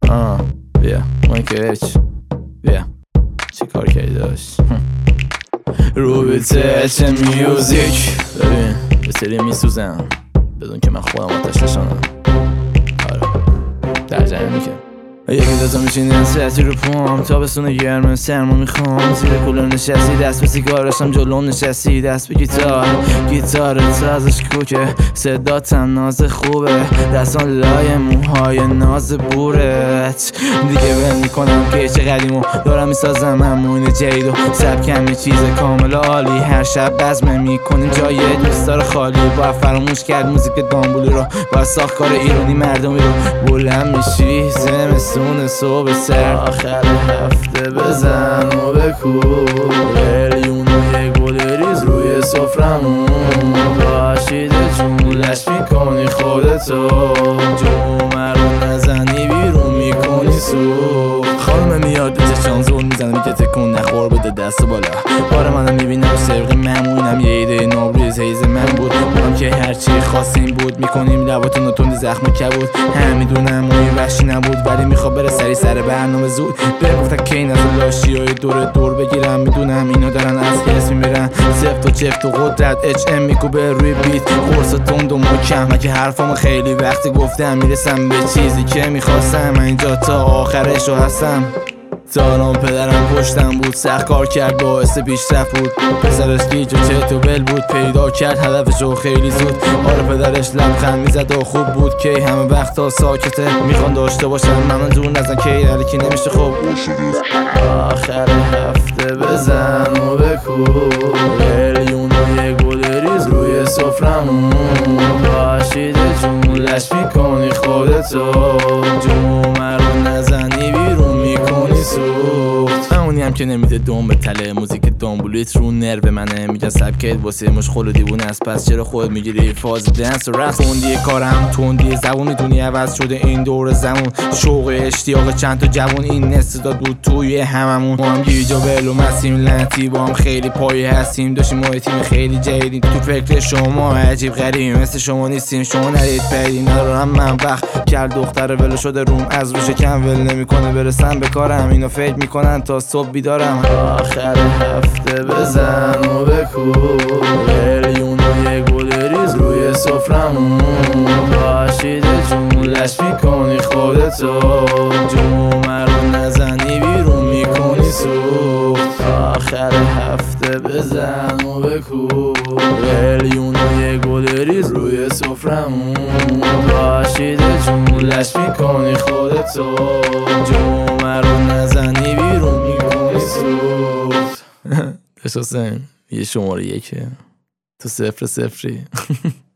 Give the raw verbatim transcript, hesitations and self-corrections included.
آه بیا مایکچ بیا چی کار کردی داشت رو بیته چه میوزیک ببین به سری میسوزم بدون که من خودم آتش نشانم. آره در جریانی که یکی دوتا میشینی نسیتی رو پام تابستون گرمه سرما میخوام زیر کولر نشستی دست به سیگار داشتم جلوم نشستی دست به گیتار گیتارت ازش کوکه صداتم ناز خوبه دستان لای موهای ناز بورت دیگه ول میکنم که چه قدیمو دارم میسازم همون جدید و سبکم یه چیز کامل عالی هر شب بزمه میکنیم جای دوستار خالی با فراموش کرد موزیک دامبولی رو با ساخت کار ایرانی مردمی رو بلند میشی زمستون اون صبح سر آخر هفته بزن و بکوب قلیون و یه گل ریز روی سفرمون باشیده جولش میکنی خودتو جمعه رو نزنی بیرون میکنی سوخت خانم میاد به چشان زور میزنه میگه تکون نخور بده دست بالا باره منم میبینم سرق ممونم یه ایده نابریز حیز من بود بودم که هرچی خواستیم بود میکنیم لباتون و تندی زخم کبود هم میدونم موی وحشی نبود ولی میخواد بره سری سر برنامه زود به گفتن که این از لاشی های دور دور بگیرم میدونم اینا دارن از حس میمیرن زفت و چفت و قدرت اچ ام میکوبه روی بیت قرص و تند و محکم اگه حرفامو خیلی وقتی گفتم میرسم به چیزی که میخواستم من اینجا تا آخرشو هستم تارام پدرم پشتم بود سخت کار کرد باعث پیشرفت بود پسرش گیج و چت و بل بود پیدا کرد هدفشو خیلی زود آره پدرش لبخند میزد و خوب بود که همه وقتا ساکته میخوان داشته باشم منو دور نزن که علیکی نمیشه خوب آخر هفته بزن و بکوب قلیون و یه گل ریز روی سفرمون باشیده جملش میکنی خودتو جمعه رو نزنی بیرون میکنی سوخت همونی هم که نمیده دوم به تله موزیک دامبولیت رو نرو منه میگن سبکت واسه مشغول و دیوونه است پس چرا خود میگیری فاز دنس و رقص توندی کارم توندی زبون میدونی عوض شده این دور زمون شوق اشتیاق چند تا جوون این استعداد بود توی هممون ما هم گیج و ول و مسیم لعنتی با هم خیلی پایه هستیم داشتیم ما تیم خیلی جدیدیم تو فکر شما عجیب غریبیم مثل شما نیستیم شما ندید پیدی ندارم من وقت کرد دختر ول شده روم از روش کم ول نمیکنه برسم به کارم اینو فکر میکنن تا صبح بیدارم آخر هفته بزن و بکوب قلیون و یه گل ریز روی سفرمون باشیده جملش میکنی خودتو جمعه رو نزنی بیرون میکنی سوخت آخر هفته بزن و بکوب قلیون و یه گل ریز روی سفرمون باشیده جملش میکنی خودتو جمعه رو نزنی بیرون میکنی سوخت داشت حسین یه شماره یکه تو صفر صفری